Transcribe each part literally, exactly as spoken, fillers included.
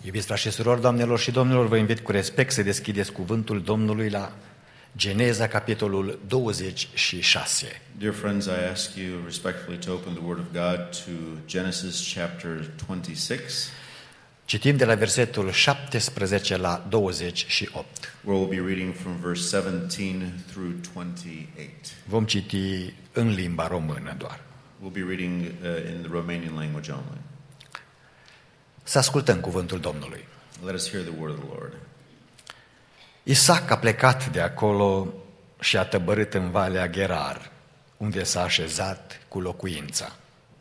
Iubiți frați și surori, doamnelor și domnilor, vă invit cu respect să deschideți cuvântul Domnului la Geneza, capitolul douăzeci și șase. Dear friends, I ask you respectfully to open the Word of God to Genesis chapter twenty-six. Citim de la versetul șaptesprezece la douăzeci și opt. Where we'll be reading from verse seventeen through twenty-eight. Vom citi în limba română doar. We'll be reading uh, in the Romanian language only. Să ascultăm cuvântul Domnului. Let us hear the word of the Lord. Isaac a plecat de acolo și a tăbărât în Valea Gerar, unde s-a așezat cu locuința.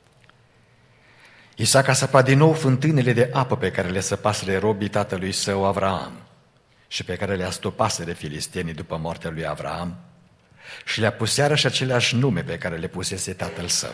Isaac a săpat din nou fântânile de apă pe care le săpaseră robii tatălui său Avraam și pe care le-a stopaseră filistenii după moartea lui Avraam și le-a pus iarăși aceleași nume pe care le pusese tatăl său.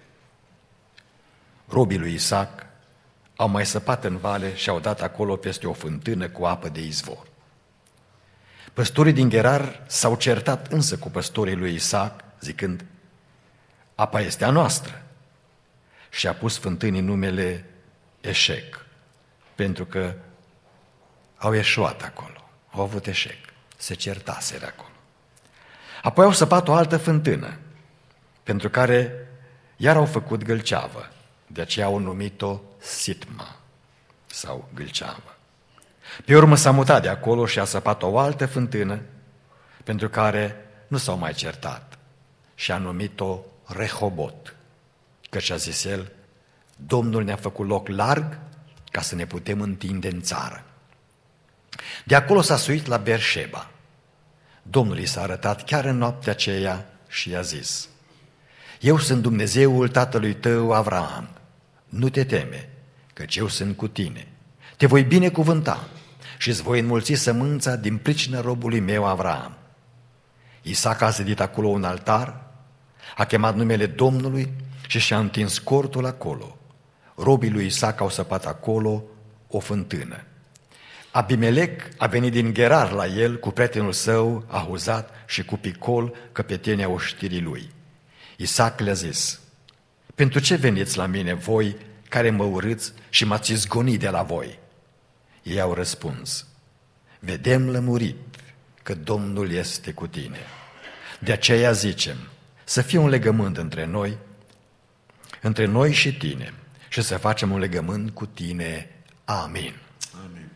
Robii lui Isaac au mai săpat în vale și au dat acolo peste o fântână cu apă de izvor. Păstorii din Gerar s-au certat însă cu păstorii lui Isaac, zicând: apa este a noastră. Și a pus fântânii numele Eșec, pentru că au eșuat acolo, au avut eșec, se certaseră acolo. Apoi au săpat o altă fântână, pentru care iar au făcut gâlceavă, de aceea au numit-o Sitma sau gâlceavă. Pe urmă s-a mutat de acolo și a săpat o altă fântână, pentru care nu s-au mai certat, și a numit-o Rehobot, căci a zis el: Domnul ne-a făcut loc larg ca să ne putem întinde în țară. De acolo s-a suit la Berșeba. Domnul i s-a arătat chiar în noaptea aceea și i-a zis: eu sunt Dumnezeul tatălui tău Avraam, nu te teme, căci eu sunt cu tine. Te voi binecuvânta și îți voi înmulți sămânța din pricina robului meu Avraam. Isaac a zidit acolo un altar, a chemat numele Domnului și și-a întins cortul acolo. Robii lui Isaac au săpat acolo o fântână. Abimelec a venit din Gerar la el cu prietenul său Ahuzat și cu Picol, căpetenia oștirii lui. Isaac le-a zis: pentru ce veniți la mine voi care mă urâți și m-ați izgonit de la voi? Ei au răspuns: vedem lămurit că Domnul este cu tine. De aceea zicem: să fie un legământ între noi, între noi și tine, și să facem un legământ cu tine. Amin. Amen.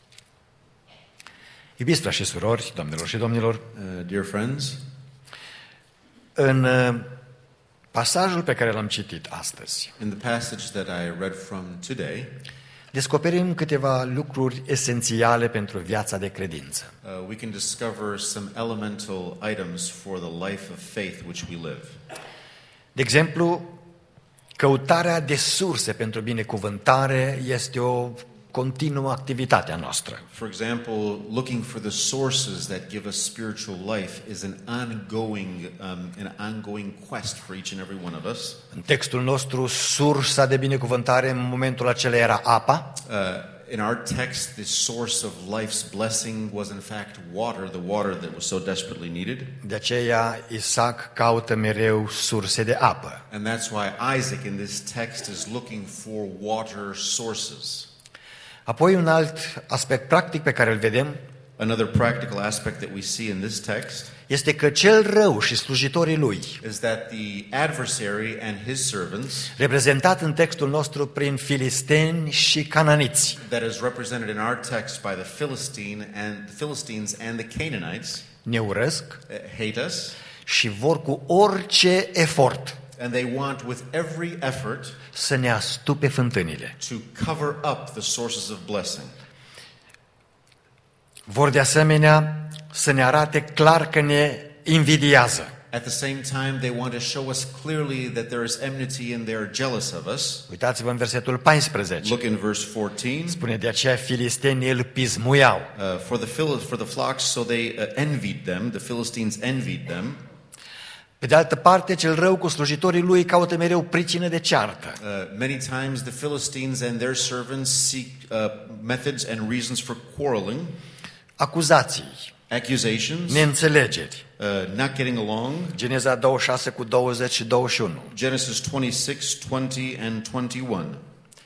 Iubiți frați și surori, doamnelor și domnilor, Uh, dear friends, în uh, pasajul pe care l-am citit astăzi, in the passage that I read from today, descoperim câteva lucruri esențiale pentru viața de credință. uh, we can discover some elemental items for the life of faith which we live. De exemplu, căutarea de surse pentru binecuvântare este o continuă activitate a noastră. For example, looking for the sources that give us spiritual life is an ongoing, um, an ongoing quest for each and every one of us. În textul nostru, sursa de binecuvântare în momentul acela era apa. Uh, in our text, the source of life's blessing was in fact water, the water that was so desperately needed. De aceea Isaac caută mereu surse de apă. And that's why Isaac in this text is looking for water sources. Apoi un alt aspect practic pe care îl vedem Another practical aspect that we see in this text este că cel rău și slujitorii lui, is that the adversary and his servants, reprezentat în textul nostru prin filisteni și cananiți, that is represented in our text by the Philistine and the Philistines and the Canaanites, ne urăsc uh, hate us, și vor cu orice efort and they want with every effort să ne astupe fântânile. to cover up the sources of blessing. Vor de asemenea să ne arate clar că ne invidiază. At the same time, they want to show us clearly that there is enmity and they are jealous of us. Uitați-vă în versetul paisprezece. Look in verse fourteen. Spune: de aceea filistenii îl pismuiau. Uh, for the Phil- for the flocks, so they uh, envied them. The Philistines envied them. Pe de altă parte, cel rău cu slujitorii lui caută mereu pricină de ceartă. Uh, many times, the Philistines and their servants seek uh, methods and reasons for quarreling, Acuzații, accusations, neînțelegeri. uh, not getting along. Geneza douăzeci și șase cu douăzeci și douăzeci și unu. Genesis twenty-six, twenty, and twenty-one.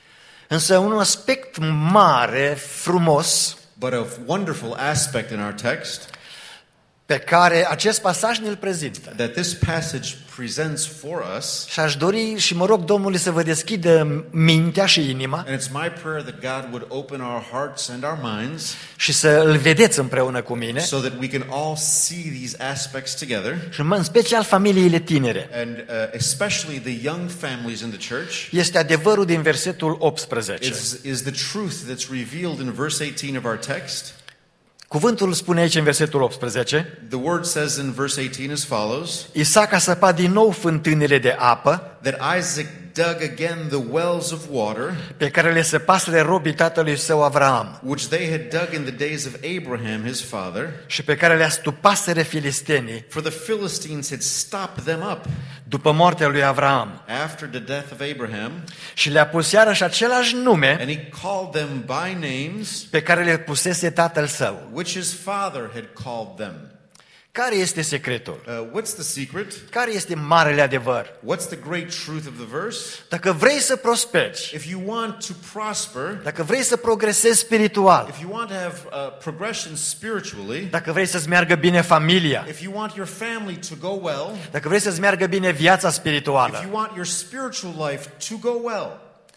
Însă un aspect mare, frumos, but a wonderful aspect in our text pe care acest pasaj ne-l prezintă. that this passage presents for us, Și aș dori și mă rog Domnului să vă deschidă mintea și inima and it's my prayer that God would open our hearts and our minds și să îl vedeți împreună cu mine, so that we can all see these aspects together, și în special familiile tinere. and uh, especially the young families in the church. Este adevărul din versetul optsprezece. Is, is the truth that's revealed in verse eighteen of our text. Cuvântul spune aici în versetul optsprezece, The word says in verse eighteen as follows, Isaac a săpat din nou fântânile de apă that Isaac dug again the wells of water, pe care le săpaseră robii tatălui său Avraam which they had dug in the days of Abraham his father, și pe care le stupaseră filistenii for the Philistines had stopped them up după moartea lui Avraam. after the death of Abraham, Și le-a pus iarăși același nume and he called them by names pe care le pusese tatăl său. which his father had called them. Care este secretul? Uh, what's the secret? Care este marele adevăr? What's the great truth of the verse? Dacă vrei să prosperi, If you want to prosper, dacă vrei să progresezi spiritual, if you want to have uh, progression spiritually, dacă vrei să-ți meargă bine familia, if you want your family to go well, dacă vrei să-ți meargă bine viața if spirituală, you want your spiritual life to go well,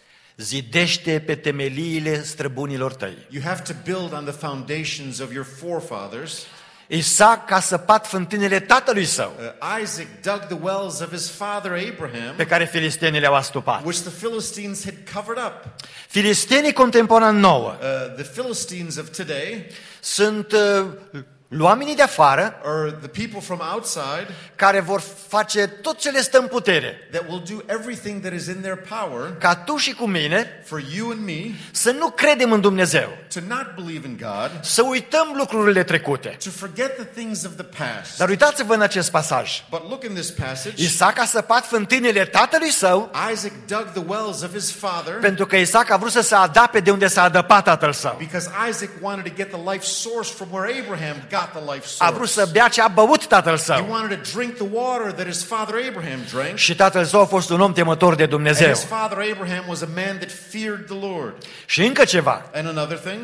zidește pe temeliile străbunilor tăi. you have to build on the foundations of your forefathers. Isaac a săpat fântânile tatălui său, Uh, Isaac dug the wells of his father Abraham, pe care filistenii le-au astupat. which the Philistines had covered up. Filistenii contemporani nouă Uh, the Philistines of today sunt uh, oamenii de afară are the people from outside care vor face tot ce le stă în putere that will do everything that is in their power ca tu și cu mine for you and me să nu credem în Dumnezeu, to not believe in God, să uităm lucrurile trecute. to forget the things of the past. Dar uitați-vă în acest pasaj. But look in this passage. Isaac a săpat fântânile tatălui său Isaac dug the wells of his father pentru că Isaac a vrut să se adapte de unde s-a adăpat tatăl său. because Isaac wanted to get the life source from where Abraham got the life A vrut source. să bea ce a băut tatăl He său. wanted to drink the water that his father Abraham drank. Și tatăl său a fost un om temător de And Dumnezeu. his father Abraham was a man that feared the Lord. Și încă ceva. And another thing,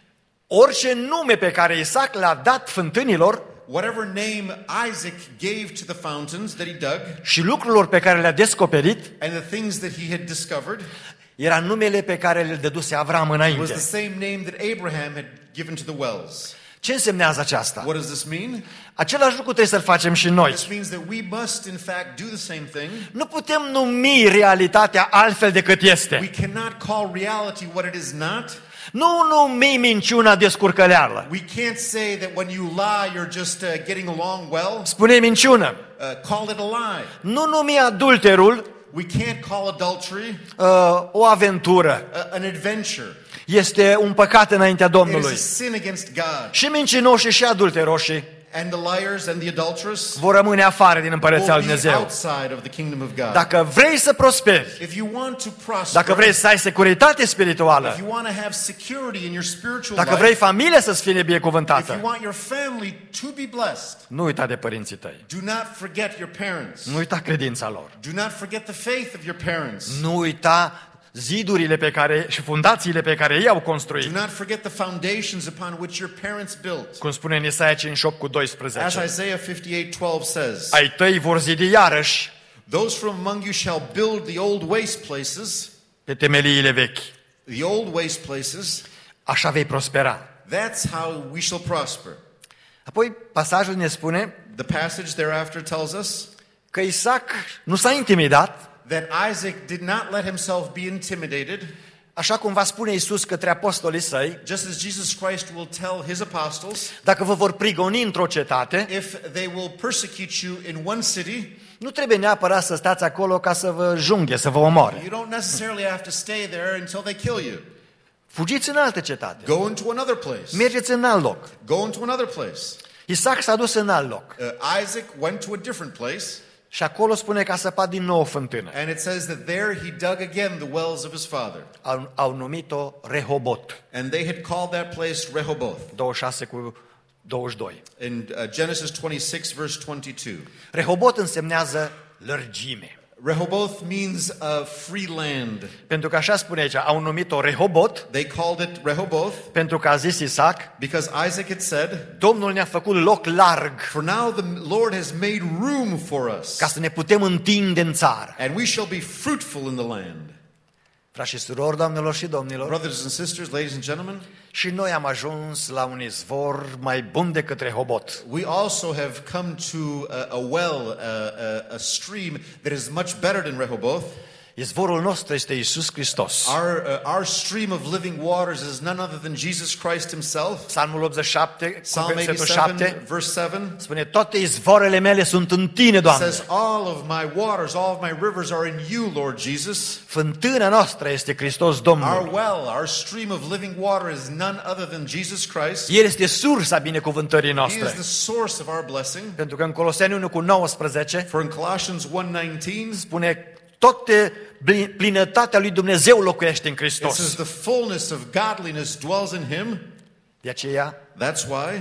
Orice nume pe care Isaac l-a dat fântânilor whatever name Isaac gave to the fountains that he dug și lucrurilor pe care le-a descoperit, and the things that he had discovered era numele pe care le dăduse Avram was the înainte. same name that Abraham had given to the wells. Ce însemnează aceasta? What does this mean? Același lucru trebuie să-l facem și noi. This means that we must in fact do the same thing. Nu putem numi realitatea altfel decât We este. cannot call reality what it is not. Nu numi minciuna descurcăleală. We can't say that when you lie you're just uh, getting along well. Spune minciună. Uh, call it a lie. Nu numi adulterul We can't call adultery uh, o aventură. uh, an adventure. Este un păcat înaintea It is a Domnului. sin against God. Și mincinoșii și adulteroșii And the liars and the adulterous vor rămâne afară din Împărăția lui will be Dumnezeu. outside of the kingdom of God. Dacă vrei să prosperi, If you want to prosper, dacă vrei să ai securitate spirituală, if you want to have security in your spiritual dacă life, vrei familia să-ți fie if you binecuvântată, want your family to be blessed, nu uita de părinții tăi. do not forget your parents. Nu uita credința lor. Do not forget the faith of your parents. Nu uita zidurile pe care și fundațiile pe care ei au Do construit. not forget the foundations upon which your parents built. Cum spune în Isaia cincizeci și opt cu As doisprezece. Isaiah fifty-eight twelve says, Ai tăi vor zidi iarăși those from among you shall build the old waste places, pe temeliile vechi. the old waste places. Așa vei prospera. That's how we shall prosper. Apoi pasajul ne spune The passage thereafter tells us că Isaac nu s-a intimidat, that Isaac did not let himself be intimidated, așa cum va spune Iisus către apostolii săi, just as Jesus Christ will tell his apostles, dacă vă vor prigoni într-o cetate, if they will persecute you in one city, nu trebuie neapărat să stați acolo ca să vă junghe, să vă omoare. you don't necessarily have to stay there until they kill you. Fugiți în altă cetate. Go into another place. Mergeți în alt loc. Go into another place. Isaac s-a dus în alt loc. Uh, Isaac went to a different place, Și acolo spune că a săpat din nou o fântână. and it says that there he dug again the wells of his father. Au, au numit-o Rehobot. And they had called that place Rehoboth. douăzeci și șase cu douăzeci și doi. In uh, Genesis twenty-six, verse twenty-two. Rehobot însemnează lărgime. Rehoboth means a free land. Pentru că așa spune aici, au numit-o Rehobot, They called it Rehoboth pentru că a zis Isaac, because Isaac had said, Domnul ne-a făcut loc larg "For now the Lord has made room for us, ca să ne putem întinde în țară. and we shall be fruitful in the land." Frați și surori, doamnelor și domnilor, Brothers and sisters, ladies and gentlemen, și noi am ajuns la un izvor mai bun decât Rehobot. we also have come to a, a well, a, a, a stream that is much better than Rehoboth. Izvorul nostru este Iisus Hristos. Our, uh, our stream of living waters is none other than Jesus Christ himself. Psalmul optzeci și șapte, cu Psalm versetul eighty-seven, șapte, verse seven, spune, toate izvoarele mele sunt în Tine, Doamne. says, "All of my waters, all of my rivers are in you, Lord Jesus." Fântâna noastră este Hristos Our Domnul. well, our stream of living water is none other than Jesus Christ. El este sursa binecuvântării He is noastre. the source of our blessing. Pentru că în Coloseni unu cu nouăsprezece For in Colossians one nineteen, spune, toate plinătatea lui Dumnezeu locuiește în it says Hristos. the fullness of godliness dwells in him. De aceea, That's why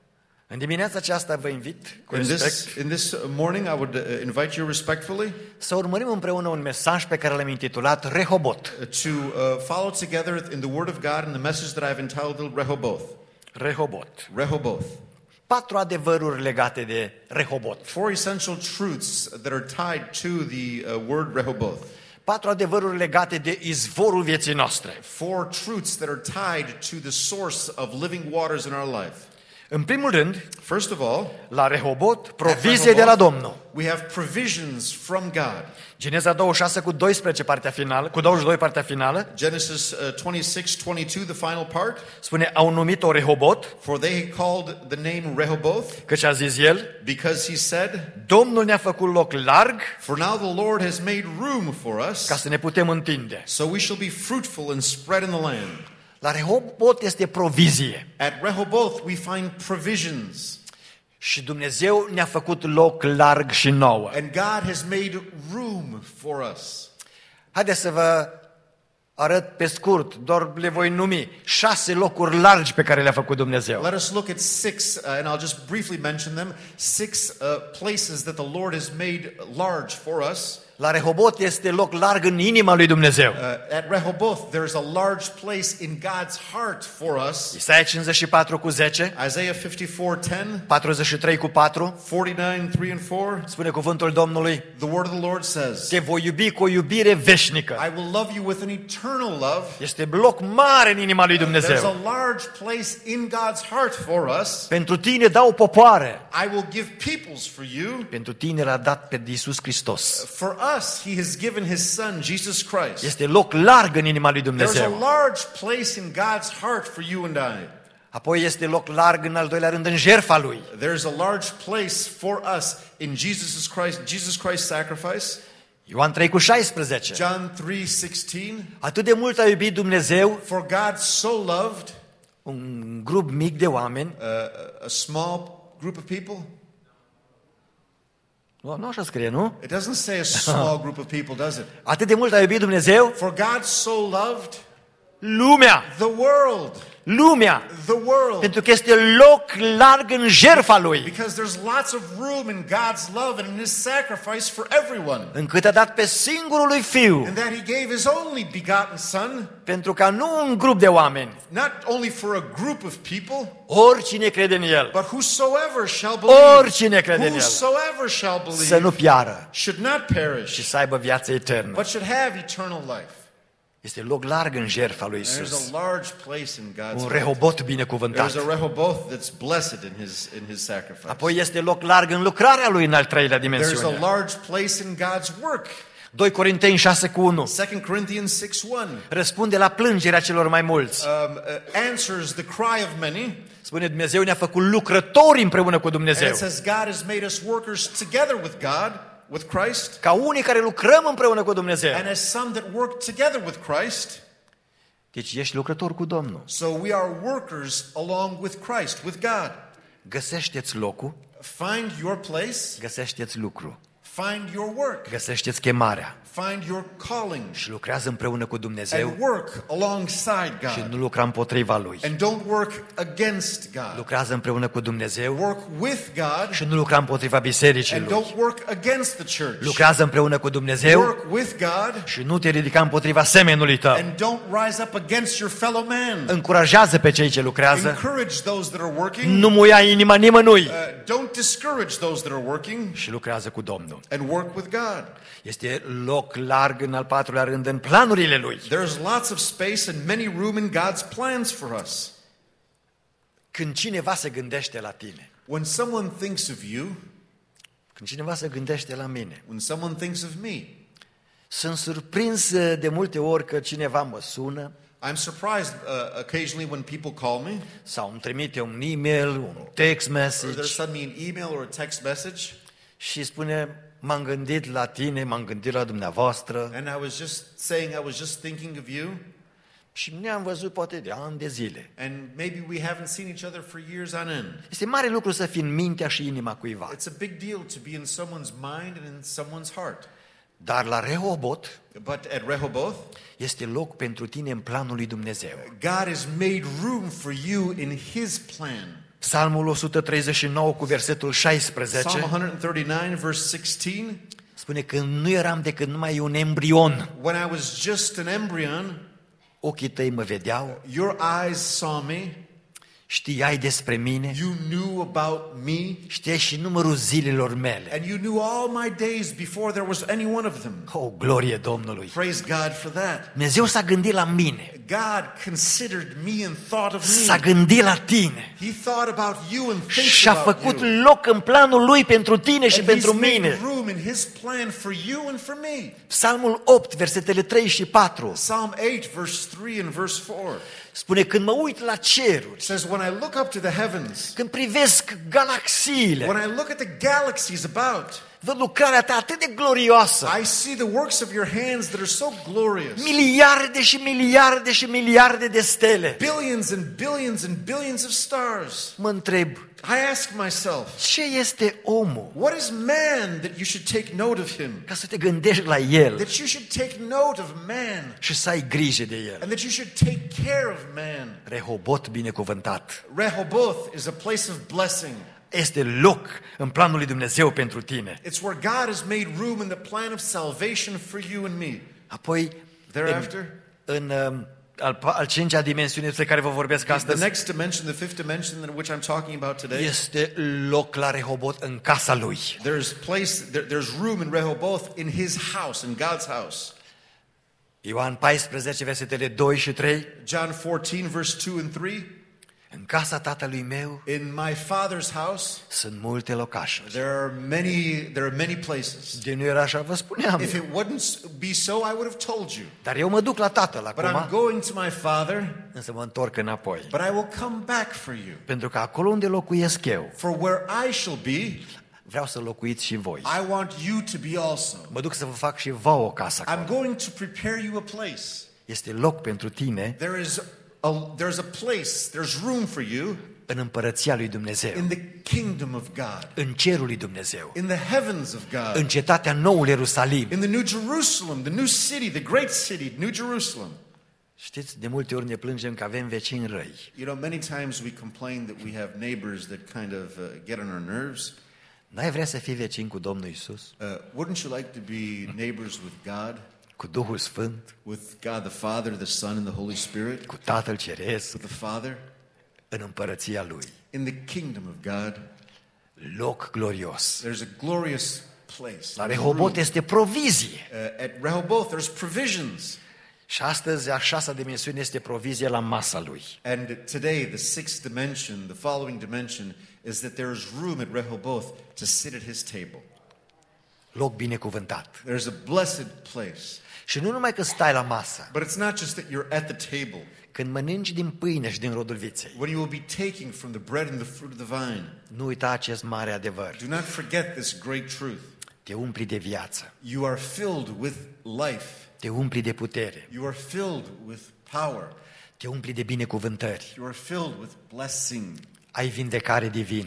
în dimineața aceasta vă invit cu in this, respect in this morning I would uh, invite you respectfully să urmărim împreună un mesaj pe care l-am intitulat Rehobot. to uh, follow together in the Word of God in the message that I've entitled Rehoboth. Rehobot. Rehoboth. Patru adevăruri legate de Rehobot. Four essential truths that are tied to the uh, word Rehoboth. Patru adevăruri legate de izvorul vieții noastre. Four truths that are tied to the source of living waters in our life. În primul rând, First of all, la Rehobot, at provizie de la Rehoboth, Domnul. we have provisions from God. Geneza douăzeci și șase cu doisprezece, partea finală, cu douăzeci și doi, partea finală, Genesis uh, twenty-six twenty-two, the final part. spune, au numit-o Rehobot, For they called the name Rehoboth, căci a zis el, because he said, Domnul ne-a făcut loc larg "For now the Lord has made room for us, ca să ne putem întinde. so we shall be fruitful and spread in the land." La Rehobot este provizie. At Rehoboth we find provisions. Și Dumnezeu ne-a făcut loc larg și nouă. And God has made room for us. Haideți să vă arăt pe scurt, doar le voi numi, șase locuri largi pe care le-a făcut Dumnezeu. Let us look at six, uh, and I'll just briefly mention them, six uh, places that the Lord has made large for us. La Rehobot este loc larg în inima lui Dumnezeu. Uh, at Rehoboth, there's a large place in God's heart for us. Isaia cincizeci și patru cu zece, Isaiah fifty-four ten, patruzeci și trei cu patru, forty-nine three and four, spune cuvântul Domnului, the word of the Lord says, te voi iubi cu o iubire veșnică. "I will love you with an eternal love." Este loc mare în inima lui There's a Dumnezeu. large place in God's heart for us. Pentru tine dau popoare. I will give peoples for you. Pentru tine l-a dat pe Iisus Hristos. For us, he has given his son, Jesus Christ. Este loc larg în inima lui There's a Dumnezeu. large place in God's heart for you and I. Apoi este loc larg în al doilea rând în jertfa lui. There's a large place for us in Jesus Christ, Jesus Christ's sacrifice. Ioan trei cu șaisprezece. John three sixteen. Atât de mult a iubit Dumnezeu For God so loved un grup mic de oameni. uh, a small group of people. Nu, nu așa scrie, nu? It doesn't say a small group of people, does it? Atât de mult a iubit Dumnezeu For God so loved lumea. the world. Lumea. The world. Pentru că este loc larg în jertfa lui. Because there's lots of room in God's love and in his sacrifice for everyone. Încât a dat pe singurul lui Fiu. And that he gave his only begotten son, Pentru ca nu un grup de oameni, not only for a group of people, oricine crede în El, but whosoever shall believe, oricine crede în El, whosoever shall să nu believe, piară should not și perish, să aibă viață eternă. but should have eternal life. Este loc larg în jertfa lui There's Isus. a large place in God's Un heart. Rehobot There's binecuvântat. a Rehoboth that's blessed in his in his sacrifice. Apoi este loc larg în lucrarea lui în al treilea There's a dimensiune. large place in God's work. doi Corinteni șase cu unu. Second Corinthians six one Răspunde la plângerea celor mai mulți. um, uh, answers the cry of many. Spune, Dumnezeu ne-a făcut lucrători împreună cu And Dumnezeu. it says God has made us workers together with God, with Christ, Ca unii care lucrăm împreună cu Dumnezeu. and as some that work together with Christ. Deci ești lucrător cu Domnul. So we are workers along with Christ, with God. Găsește-ți locul, Find your place, găsește-ți lucru. Find your work. Găsește-ți chemarea Find your calling. și lucrează împreună cu Dumnezeu And work alongside și God. nu lucra împotriva Lui. And don't work against God. Lucrează împreună cu Dumnezeu Work with God. și nu lucra împotriva bisericii And Lui. don't work against the church. Lucrează împreună cu Dumnezeu Work with God. și nu te ridica împotriva semenului tău. And don't rise up against your fellow man. Încurajează pe cei ce lucrează. Encourage those that are working. Nu muia inima nimănui. Uh, don't discourage those that are working. Și lucrează cu Domnul. And work with God. Este loc larg în al patrulea rând în planurile Lui. There's lots of space and many room in God's plans for us. Când cineva se gândește la tine, When someone thinks of you, când cineva se gândește la mine, when someone thinks of me, sunt surprins de multe ori că cineva mă sună I'm surprised uh, occasionally when people call me, sau îmi trimite un e-mail, un text or message they'll send me an email or a text message, și spune: m-am gândit la tine, m-am gândit la dumneavoastră and I was just saying, I was just thinking of you, și ne-am văzut poate de ani de zile. and maybe we haven't seen each other for years on end. Este mare lucru să fii în mintea și inima cuiva. It's a big deal to be in someone's mind and in someone's heart. Dar la Rehobot But at Rehoboth, este loc pentru tine în planul lui Dumnezeu. God has made room for you in His plan. Psalmul o sută treizeci și nouă cu versetul Psalm șaisprezece one thirty-nine, verse sixteen. spune că nu eram decât numai un embrion. When I was just an embryon, Ochii tăi mă vedeau, your eyes saw me. știai despre mine, You knew about me. știai și numărul zilelor mele. And you knew all my days before there was any one of them. O, glorie Domnului! Praise God for that. Dumnezeu s-a gândit la mine, God considered me and thought of s-a me. gândit la tine He thought about you and thinks și a about făcut you. loc în planul lui pentru tine și And pentru He's made mine. room in His plan for you and for me. Psalmul opt, versetele trei și patru Psalm eight, verse three and verse four spune: când mă uit la ceruri, says, when I look up to the heavens, când privesc galaxiile, when I look at the galaxies about, văd lucrarea ta atât de glorioasă, I see the works of your hands that are so glorious. miliarde și miliarde și miliarde de stele. Billions and billions and billions of stars. Mă întreb, I ask myself, ce este omul what is man that you should take note of him? ca să te gândești la el That you should take note of man. și să ai grijă de el? And that you should take care of man. Rehobot binecuvântat Rehoboth is a place of blessing. este loc în planul lui Dumnezeu pentru tine. It's where God has made room in the plan of salvation for you and me. Apoi, Thereafter, în, în um, al, pa- al cincea dimensiune despre care vă vorbesc the astăzi, next dimension, the fifth dimension in which I'm talking about today, este loc la Rehobot în casa lui. there's place, there, there's room in Rehoboth in his house, in God's house. Ioan paisprezece, versetele doi și trei. John fourteen, verse two and three. În casa tatălui meu In my Father's house, sunt multe locașuri. there are many, there are many places. De nu era așa, vă spuneam. If it wouldn't be so, I would have told you. Dar eu mă duc la tatăl But I'm acum, going to my Father, însă mă întorc înapoi. but I will come back for you. Pentru că acolo unde locuiesc eu, For where I shall be, vreau să locuiți și voi. I want you to be also. Mă duc să vă fac și vouă o casă I'm acolo. going to prepare you a place. Este loc pentru tine There is a, there's a place, there's room for you în împărăția lui Dumnezeu, in the kingdom of God, în cerul lui Dumnezeu, in the heavens of în God, cetatea noului Ierusalim. in the New Jerusalem, the new city, the great city, New Jerusalem. Știți, de multe ori ne plângem că avem vecini răi. You know, many times we complain that we have neighbors that kind of uh, get on our nerves. N-ai vrea să fii vecin cu Domnul Isus, Uh, wouldn't you like to be neighbors with God, cu Duhul Sfânt, with God the Father, the Son, and the Holy Spirit, cu Tatăl Ceresc, with the Father, în împărăția Lui? in the kingdom of God? Loc glorios. There's a glorious place. La There's Rehobot room. este provizie. Uh, at Rehoboth, there's provisions. Și astăzi a șasea dimensiune este provizie la masa Lui. And today, the sixth dimension, the following dimension, is that there is room at Rehoboth to sit at his table. Loc binecuvântat. There's a blessed place. Și nu numai că stai la masă, But it's not just that you're at the table. când mănânci din pâine și din rodul viței, When you will be taking from the bread and the fruit of the vine, nu uita acest mare adevăr. do not forget this great truth. Te umpli de viață, You are filled with life. te umpli de putere, You are filled with power. te umpli de binecuvântări, You are filled with blessing. ai vindecare divină,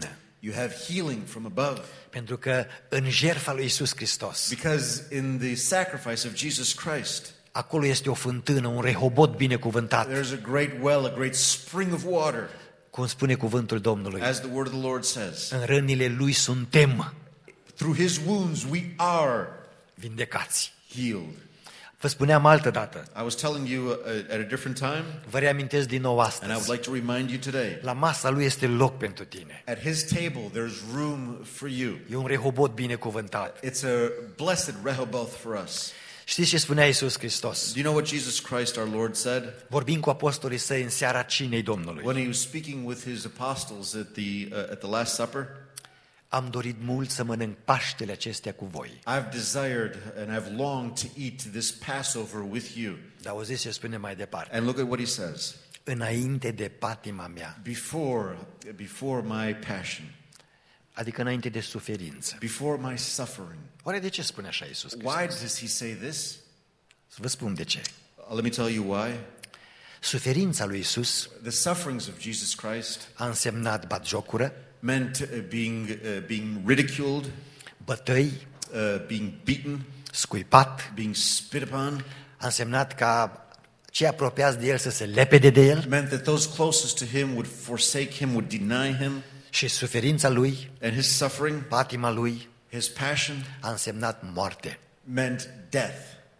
You have healing from above. Pentru că în jertfa lui Iisus Hristos, Because in the sacrifice of Jesus Christ, acolo este o fântână, un rehobot binecuvântat, there's a great well, a great spring of water, cum spune cuvântul Domnului. as the word of the Lord says. În rănile lui suntem Through his wounds we are vindecați. healed. Vă spuneam altă dată, I was telling you uh, at a different time, vă reamintesc din nou and I would astăzi, like to remind you today. la masa lui este loc pentru tine. At his table, there's room for you. E un rehobot binecuvântat. It's a blessed Rehoboth for us. Știți ce spunea Iisus Hristos? Do you know what Jesus Christ our Lord said? Vorbind cu apostolii săi în seara cinei Domnului. When he was speaking with his apostles at the, uh, at the Last Supper, Am dorit mult să mănânc Paștele acestea cu voi. I've desired and I've longed to eat this Passover with you. Dar auziți ce spune mai departe. And look at what he says. Înainte de patima mea, Before, before my passion, adică înainte de suferință. before my suffering. Oare de ce spune așa Iisus Why Hristos? does he say this? Să vă spun de ce. Uh, Let me tell you why. Suferința lui Iisus The sufferings of Jesus Christ a însemnat batjocură, meant uh, being, uh, being ridiculed, bătăi, uh, being beaten, scuipat, being spit upon. a însemnat ca cei apropiați de el să se lepede de el Meant that those closest to him would forsake him, would deny him, și suferința lui, and his suffering, patima lui, his passion, a însemnat moarte. meant death.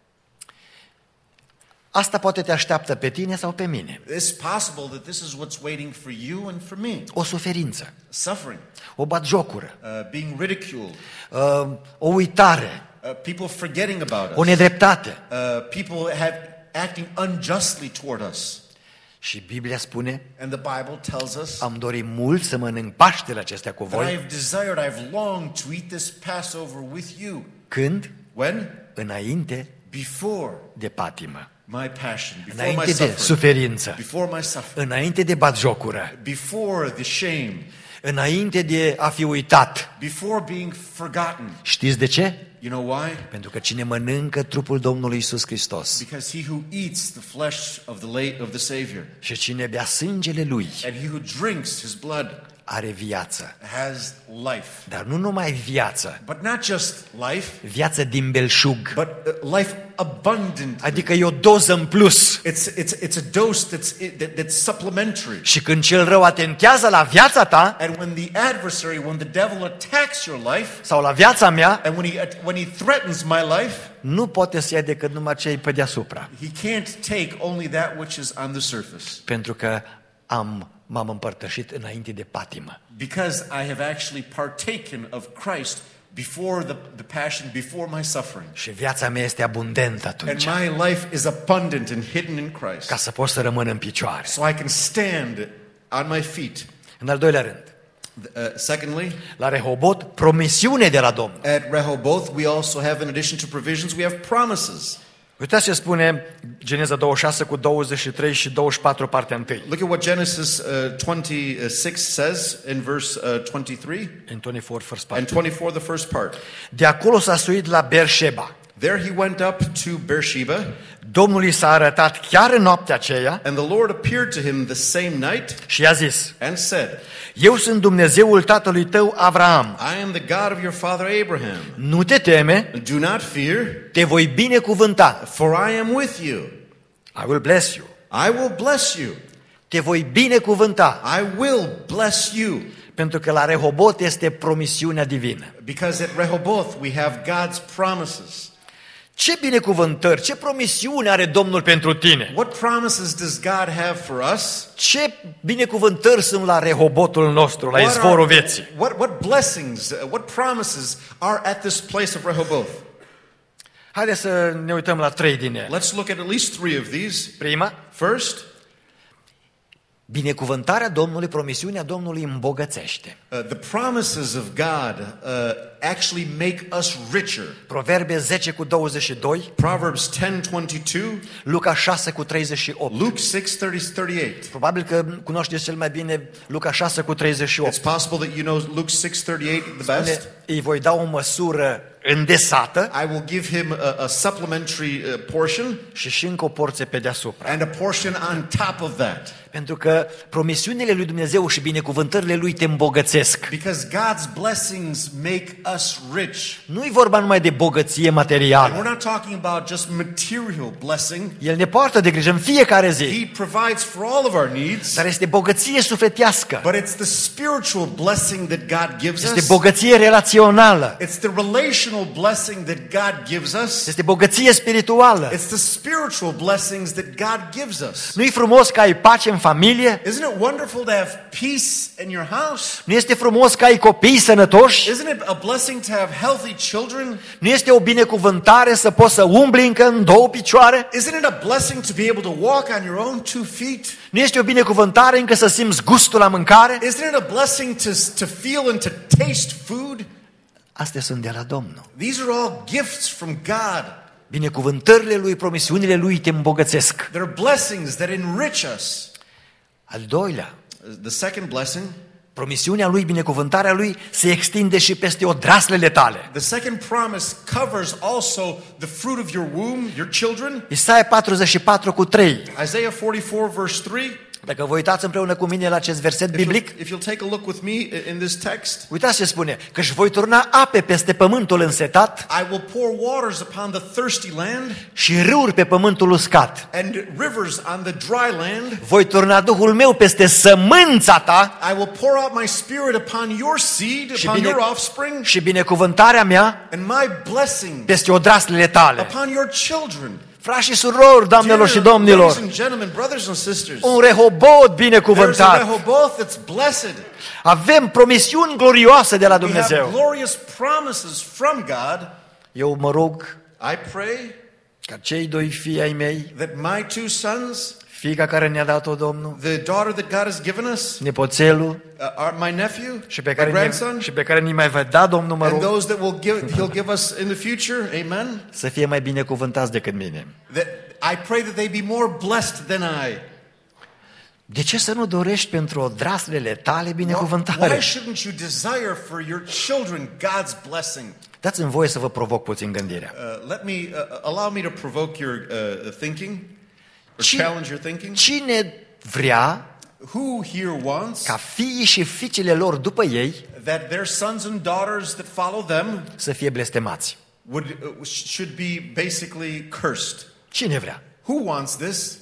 Asta poate te așteaptă pe tine sau pe mine. It's possible that this is what's waiting for you and for me. O suferință, Suffering, o batjocură, uh, being ridiculed, uh, o uitare, uh, people forgetting about o us, nedreptate. uh, people have, acting unjustly toward us. Și Biblia spune, And the Bible tells us am dorit mult să mănânc Paștele acestea cu that voi. I've desired, I've longed to eat this Passover with you. Când? When? Înainte Before de patimă, my passion, before my înainte de suffering, suferință, before my suffering, înainte de batjocură, before the shame, înainte de a fi uitat. before being forgotten. Știți de ce? You know why? Pentru că cine mănâncă trupul Domnului Iisus Hristos Because he who eats the flesh of the late of the Savior și cine bea sângele Lui and he who drinks his blood are viață. has life. Dar nu numai viață, But not just life, viață din belșug. but uh, life abundant. Adică e o doză în plus. It's, it's, it's a dose that's, that, that's supplementary. Și când cel rău atentează la viața ta And when the adversary, when the devil attacks your life, sau la viața mea, and when he, when he threatens my life, nu poate să ia decât numai ce e pe deasupra. he can't take only that which is on the surface. Pentru că am, m-am împărtășit înainte de patimă. Because I have actually partaken of Christ before the, the passion, before my suffering. Și viața mea este abundentă And atunci, my life is abundant and hidden in Christ. ca să pot să rămân în picioare. So I can stand on my feet. În al doilea rând, Uh, secondly, la Rehobot, promisiune de la Domnul. at Rehoboth, we also have, in addition to provisions, we have promises. Uitați ce spune Geneza douăzeci și șase cu douăzeci și trei și douăzeci și patru, partea întâi. Look at what Genesis uh, twenty-six says in verse uh, twenty-three În douăzeci și patru, first and part. twenty-four, the first part. De acolo s-a suit la Beersheba. There he went up to Beersheba, Domnul i s-a arătat chiar în noaptea aceea and the Lord appeared to him the same night și i-a zis: and said, Eu sunt Dumnezeul tatălui tău Avraam. I am the God of your father Abraham. Nu te teme, Do not fear, te voi binecuvânta. for I am with you. I will bless you. I will bless you. Te voi binecuvânta. I will bless you. Pentru că la Rehobot este promisiunea divină. Because at Rehoboth we have God's promises. Ce binecuvântări, ce promisiune are Domnul pentru tine? What promises does God have for us? Ce binecuvântări sunt la Rehobotul nostru, la What, izvorul are, vieții? what, what blessings, uh, what promises are at this place of Rehoboth? Haideți să ne uităm la trei din ele. Let's look at at least three of these. Prima, First, binecuvântarea Domnului, promisiunea Domnului îmbogățește. uh, the promises of God uh, actually make us richer. Proverbe zece cu douăzeci și doi, Proverbs ten twenty-two, Luca șase cu treizeci și opt. Luke six thirty-eight. Probabil că cunoașteți cel mai bine Luca șase cu treizeci și opt. It's possible that you know Luke six thirty-eight the best. Spune, îi voi da o măsură îndesată I will give him a, a supplementary uh, portion și și încă o porție pe deasupra. and a portion on top of that. Pentru că promisiunile lui Dumnezeu și binecuvântările lui te îmbogățesc. Because God's blessings make us rich. Nu-i vorba numai de bogăție And we're materială. not talking about just material blessing. El ne poartă de grijă în fiecare zi, He provides for all of our needs. dar este bogăție sufletească. But it's the spiritual blessing that God gives Este us. bogăție relațională. It's the relational blessing that God gives us. Este bogăție spirituală. It's the spiritual blessings that God gives us. Nu-i frumos că ai pace în familie? Isn't it wonderful to have peace in your house? Nu este frumos că ai copii sănătoși? Isn't it a blessing to have healthy children? Nu este o binecuvântare să poți să umbli încă în două picioare? Isn't it a blessing to be able to walk on your own two feet? Nu este o binecuvântare încă să simți gustul la mâncare? Isn't it a blessing to, to feel and to taste food? Astea sunt de la Domnul. These are all gifts from God. Binecuvântările lui, promisiunile lui te îmbogățesc. They're blessings that enrich us. Al doilea, The second blessing, promisiunea lui, binecuvântarea lui se extinde și peste odraslele tale. the second promise covers also the fruit of your womb, your children. Isaia patruzeci și patru cu trei. Isaiah forty-four verse three. Dacă vă uitați împreună cu mine la acest verset If you'll, biblic, if you'll take a look with me in this text, uitați ce spune, că își voi turna ape peste pământul însetat I will pour waters upon the thirsty land și râuri pe pământul uscat. and rivers on the dry land. Voi turna Duhul meu peste sămânța ta I will pour out my spirit upon your seed, și, upon bine, your offspring, și binecuvântarea mea and my blessing peste odraslele tale. upon your children. Frați și surori, doamnelor și Dear ladies domnilor, and gentlemen, brothers and sisters, un Rehobot there's a binecuvântat. Rehoboth that's blessed. Avem promisiuni glorioase de la We have Dumnezeu. glorious promises from God. Eu mă rog I pray ca cei doi fii ai mei, that my two sons, fiica care ne-a dat-o Domnul, the daughter that God has given us, nepoțelul, uh, are my nephew, și pe my care, ne, grandson, și pe care ni mai va da Domnul, mă and rog, those that will give, He'll give us in the future. Amen. să fie mai binecuvântați decât mine. That I pray that they be more blessed than I. De ce să nu dorești pentru odraslele tale Why binecuvântare? shouldn't you desire for your children God's blessing? Dați-mi voie să vă provoc puțin gândirea. Uh, let me uh, allow me to provoke your uh, thinking, or Ci- challenge your thinking. Cine vrea Who here wants ca fiii și fiicele lor după ei that their sons and daughters that follow them să fie blestemați? would uh, should be basically cursed? Cine vrea? Who wants this?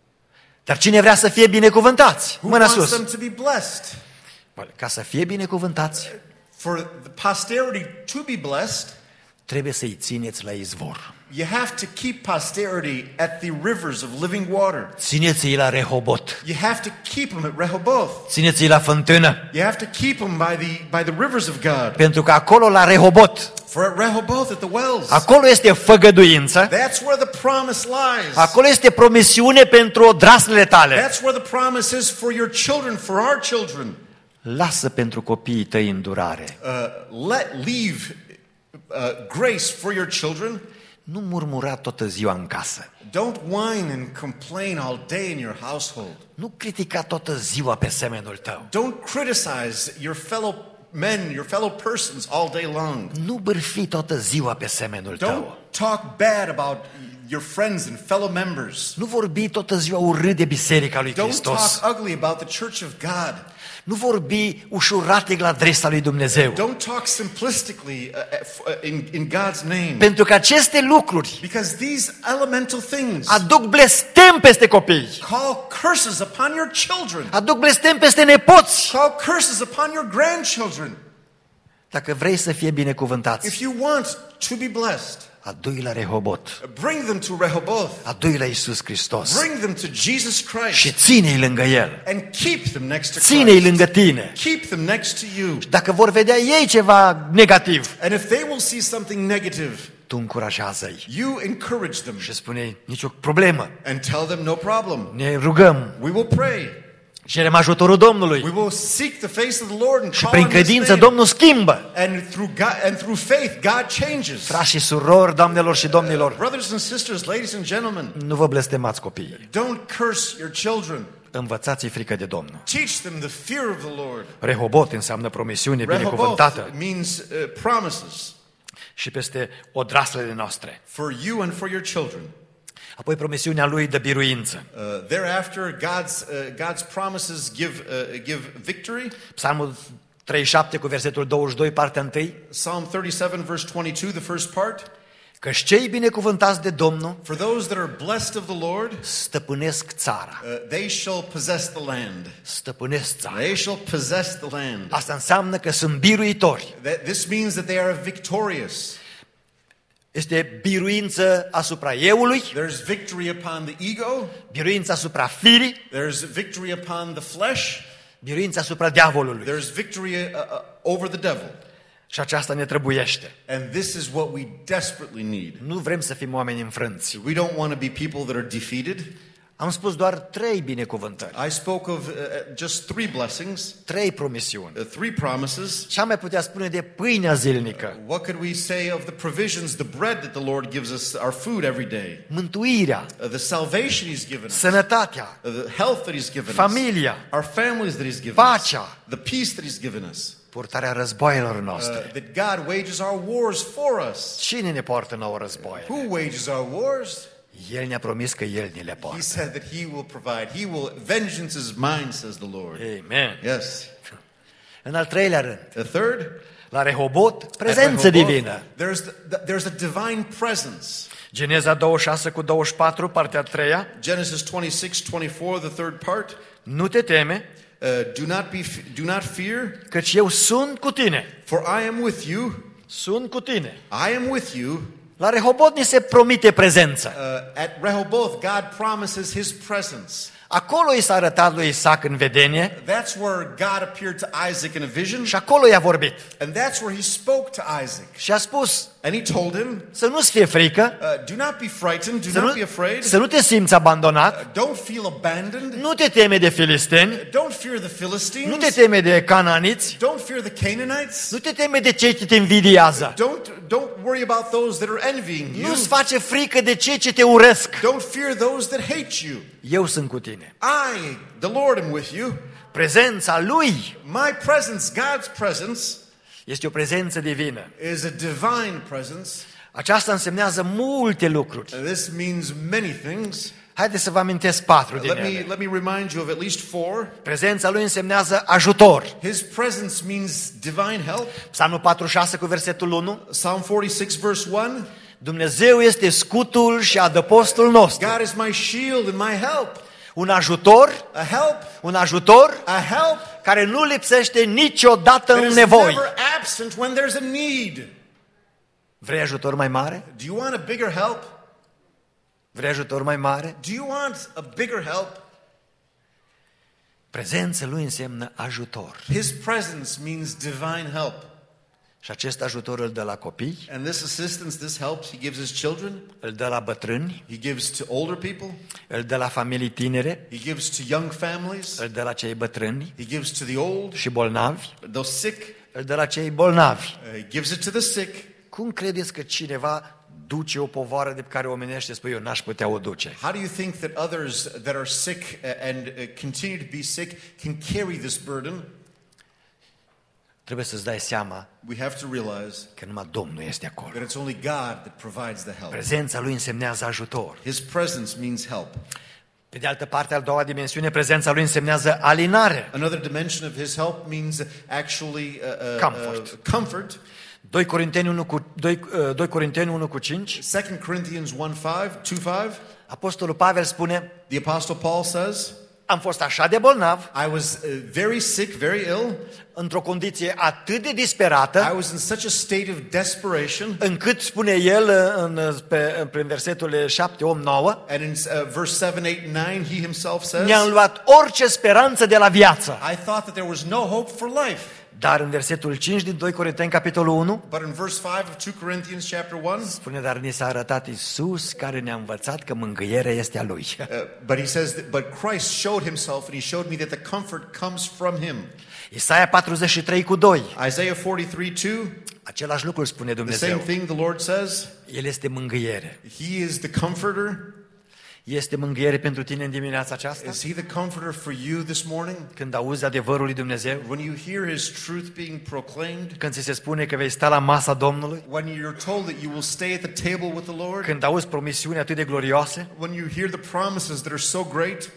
Dar cine vrea să fie binecuvântați? Who Mâna wants sus. them to be blessed? Bă, ca să fie binecuvântați, For the posterity to be blessed, trebuie să-i țineți la izvor. you have to keep posterity at the rivers of living water. Țineți-i la Rehobot. You have to keep them at Rehoboth. Țineți-i la fântână. You have to keep them by the by the rivers of God. Pentru că acolo la Rehobot, For at Rehoboth at the wells, acolo este făgăduință, that's where the promise lies. acolo este promisiune pentru odraslele tale. That's where the promise is for your children, for our children. Lasă pentru copiii tăi îndurare. Uh, let leave uh, grace for your children. Nu murmura toată ziua în casă. Don't whine and complain all day in your household. Nu critica toată ziua pe semenul tău. Don't criticize your fellow men, your fellow persons all day long. Nu bârfi toată ziua pe semenul Don't tău. talk bad about your friends and fellow members. Nu vorbi toată ziua urât de biserica lui Don't Hristos. talk ugly about the church of God. Nu vorbi ușuratic la adresa lui Dumnezeu. Don't talk simplistically uh, uh, in, in God's name. Pentru că aceste lucruri Because these elemental things aduc blestem peste copii. call curses upon your children. Aduc blestem peste nepoți. Call curses upon your grandchildren. Dacă vrei să fie binecuvântați, If you want to be blessed, adu-i la Rehobot. bring them to Rehoboth. Adu-i la Iisus Hristos. Bring them to Jesus Christ. Și ține-i lângă El. And keep them next to Ține-i Christ. lângă tine. Keep them next to you. Dacă vor vedea ei ceva negativ, And if they will see something negative, tu încurajează-i. you encourage them Și spune, nicio problemă. and tell them no problem. Ne rugăm. We will pray. Cerem ajutorul Domnului. We will seek the face of the Lord and Și call prin on His credință name. Domnul schimbă. And through God, and through faith, God changes. Frați și surori, doamnelor și domnilor, Brothers and sisters, ladies and gentlemen, nu vă blestemați copiii. don't curse your children. Învățați-i frică de Domnul. Teach them the fear of the Lord. Rehobot înseamnă promisiune Rehoboth binecuvântată means uh, promises și peste odraslele noastre. for you and for your children. Apoi promisiunea lui de biruință. Uh, thereafter, God's uh, God's promises give uh, give victory. Psalmul treizeci și șapte cu versetul douăzeci și doi, partea întâi. Psalm thirty-seven, verse twenty-two, the first part. Căci cei binecuvântați de Domnul For those that are blessed of the Lord, stăpânesc țara. uh, they shall possess the land. Stăpânesc țara. They shall possess the land. Asta înseamnă că sunt biruitori. That, this means that they are victorious. Este biruință asupra euului, There's victory upon the ego. biruință asupra firii, There's victory upon the flesh. biruință asupra diavolului. There's victory uh, uh, over the devil. Și aceasta ne trebuiește. And this is what we desperately need. Nu vrem să fim oameni înfrânți. We don't want to be people that are defeated. Am spus doar trei binecuvântări, I spoke of uh, just three blessings, trei promisiuni. uh, three promises. Ce am mai putea spune de pâinea zilnică, What could we say of the provisions, the bread that the Lord gives us, our food every day, mântuirea, uh, the salvation He's given us, sănătatea, uh, the health that He's given us, familia, our families that He's given pacea, us, the peace that He's given us, purtarea războaielor uh, noastre. that God wages our wars for us. Cine ne poartă nouă războaie? Who wages our wars? El ne-a promis că El ni le He poartă. said that He will provide. He will, vengeance is mine, says the Lord. Amen. Yes. În al treilea rând, The third, la Rehobot, prezență at Rehoboth, divină. There's, the, there's a divine presence. Geneza douăzeci și șase cu douăzeci și patru, partea a treia. Genesis twenty-six, twenty-four, the third part. Nu te teme, Uh, do not be, do not fear, căci eu sunt cu tine. for I am with you. Sunt cu tine. I am with you. La Rehobot ni se promite prezență. Uh, at Rehoboth, God promises His presence. Acolo i s-a arătat lui Isaac în vedenie That's where God appeared to Isaac in a vision, și acolo i-a vorbit. and that's where He spoke to Isaac. Și a spus And He told him, să nu-ți fie frică, uh, do not be frightened, do să not nu, be afraid, să nu te simți abandonat, uh, don't feel abandoned, nu te teme de filisteni, don't fear the Philistines, nu te teme de cananiți, don't fear the Canaanites, nu te teme de cei ce te invidiază, don't, don't worry about those that are envying you, nu-ți face frică de cei ce te urăsc. don't fear those that hate you. Eu sunt cu tine. I, the Lord, am with you. Prezența lui My presence, God's presence, este o prezență divină. is a divine presence. Aceasta însemnează multe lucruri. And this means many things. Haideți să vă amintesc patru din Let me, ele. let me remind you of at least four. Prezența lui însemnează ajutor. His presence means divine help. Psalmul patruzeci și șase cu versetul unu. Psalm forty-six, verse one. Dumnezeu este scutul și adăpostul nostru. God is my shield and my help. Un ajutor, A help, un ajutor a help care nu lipsește niciodată that în is nevoi. never absent when there's a need. Vrei ajutor mai mare? Do you want a bigger help? Vrei ajutor mai mare? Do you want a bigger help? Prezența lui înseamnă ajutor. His presence means divine help. Și acest ajutor îl dă la copii, And this assistance, this helps, He gives His children. îl dă la bătrâni, He gives to older people. îl dă la familii tinere, He gives to young families. îl dă la cei bătrâni He gives to the old, și bolnavi, the sick. îl dă la cei bolnavi. Uh, he gives it to the sick. Cum credeți că cineva duce o povară de pe care omenește spune eu n-aș putea o duce? How do you think that others that are sick uh, and uh, continue to be sick can carry this burden? Trebuie să-ți dai seama We have to realize că numai Domnul este acolo. that it's only God that provides the help. Prezența lui însemnează ajutor. His presence means help. Pe de altă parte, al doua dimensiune, prezența lui însemnează alinare. Another dimension of His help means actually uh, uh, Comfort. Uh, comfort. doi Corinteni unu cu doi, doi Corinteni unu cu cinci. Second Corinthians one five, two five. Apostolul Pavel spune: The Apostle Paul says, am fost așa de bolnav, I was uh, very sick, very ill. într-o condiție atât de I disperată, was in such a state of desperation. încât, spune el în, pe, prin versetul șapte, opt, nouă, And in uh, verse seven, eight, nine, he himself says, mi-am luat orice speranță de la viață. I thought that there was no hope for life. Dar în versetul cinci din doi Corinteni, capitolul unu, But in verse five of two Corinthians chapter one, spune, dar ni s-a arătat Iisus care ne-a învățat că mângâierea este a Lui. uh, but he says, that, but Christ showed himself and he showed me that the comfort comes from him. Isaia patruzeci și trei cu doi, Isaiah forty-three two, același lucru spune the same Dumnezeu. thing the Lord says. El este mângâiere. He is the comforter. Este mângâiere pentru tine în dimineața aceasta? Is he the comforter for you this morning? Când auzi adevărul lui Dumnezeu? When you hear his truth being proclaimed? Când ți se spune că vei sta la masa Domnului? When you're told that you will stay at the table with the Lord? Când auzi promisiuni atât de glorioase? When you hear the promises that are so great?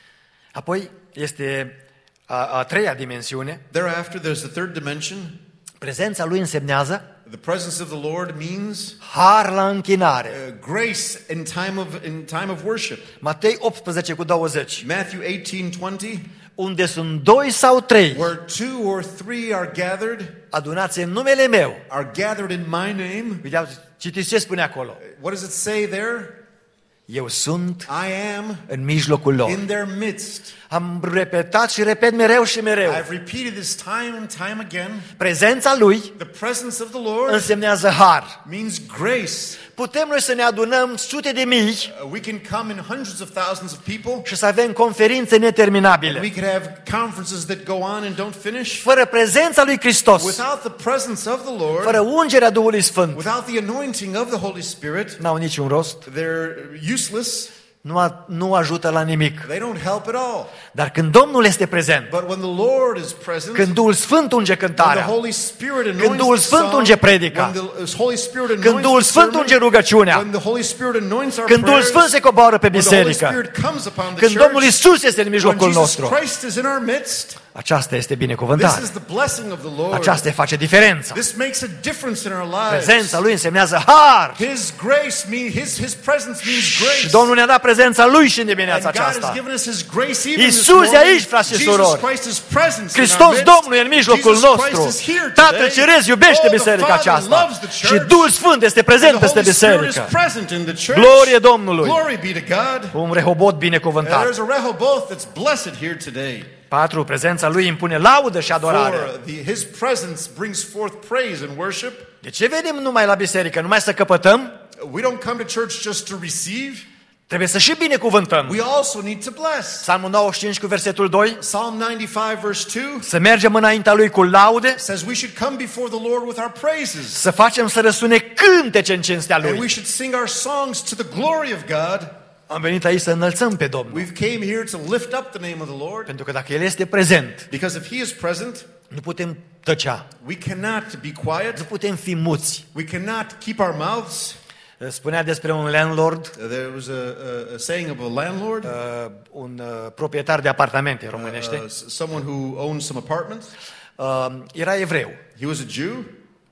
Apoi este a, a treia dimensiune. Thereafter there's the third dimension. Prezența lui însemnează The presence of the Lord means har la închinare. uh, grace in time of in time of worship. Matei optsprezece cu douăzeci. Matthew eighteen twenty, Unde sunt doi sau trei where two or three are gathered, adunați în numele meu. are gathered in my name. Uite, citiți ce spune acolo. What does it say there? Eu sunt I am în mijlocul lor. in their midst. Am repetat și repet mereu și mereu. I've repeated this time and time again. Prezența lui The presence of the Lord însemnează har. means grace. Putem noi să ne adunăm sute de mii Uh, we can come in hundreds of thousands of people. și să avem conferințe neterminabile. We could have conferences that go on and don't finish. Fără prezența lui Hristos, Without the presence of the Lord, fără ungerea Duhului Sfânt, without the anointing of the Holy Spirit, n-au niciun rost, they're useless. nu, a, nu ajută la nimic. They don't help at all. Dar când Domnul este prezent, But when the Lord is present, când Duhul Sfânt unge when the cântarea, Holy Spirit anoints când Duhul the Sfânt song, unge predica, when the Holy Spirit când anoints Duhul the Sfânt sermon, unge rugăciunea, when the Holy Spirit anoints our când Duhul prayers, Sfânt se coboară pe when the Holy biserică, Spirit comes upon the când Domnul church, Iisus este în when mijlocul Jesus nostru, Christ is in our midst, aceasta este this binecuvântare. is the blessing of the Lord. Aceasta face diferența. This makes a difference in our lives. Prezența lui însemnează har. His grace means his his presence means Și grace. Domnul ne-a dat prezența lui și în And dimineața God has aceasta. given us his grace even this Iisus e morning. aici, frați și Jesus surori. Christ is present in our Hristos midst. Domnul e în mijlocul Jesus Christ nostru. is here Tatăl today. Ceresc iubește Oh, the biserica Father aceasta. loves the Și church. Duhul Sfânt este prezent And the peste Holy Spirit is biserică. present in the church. Glorie Domnului. Glory be to God. Un rehobot And binecuvântat. there's a Rehoboth that's blessed here today. Patru, prezența lui impune laudă și adorare. For the, his presence brings forth praise and worship. De ce venim numai la biserică? Numai să căpătăm? We don't come to church just to receive. Trebuie să și binecuvântăm. We also need to bless. Psalmul nouăzeci și cinci cu versetul doi. Psalm ninety-five verse two Să mergem înaintea lui cu laude, says we should come before the Lord with our praises. să facem să răsune cântece în cinstea And we lui. should sing our songs to the glory of God. Am venit aici să înălțăm pe Domnul. We've came here to lift up the name of the Lord. Pentru că dacă El este prezent, Because if He is present, nu putem tăcea, we cannot be nu quiet. putem fi muți. We cannot keep our mouths. Spunea despre un landlord, Uh, There was a, a, a saying of a landlord, uh, uh, un uh, proprietar de apartamente românește, uh, s- someone who owned some apartments. uh, era evreu He was a Jew,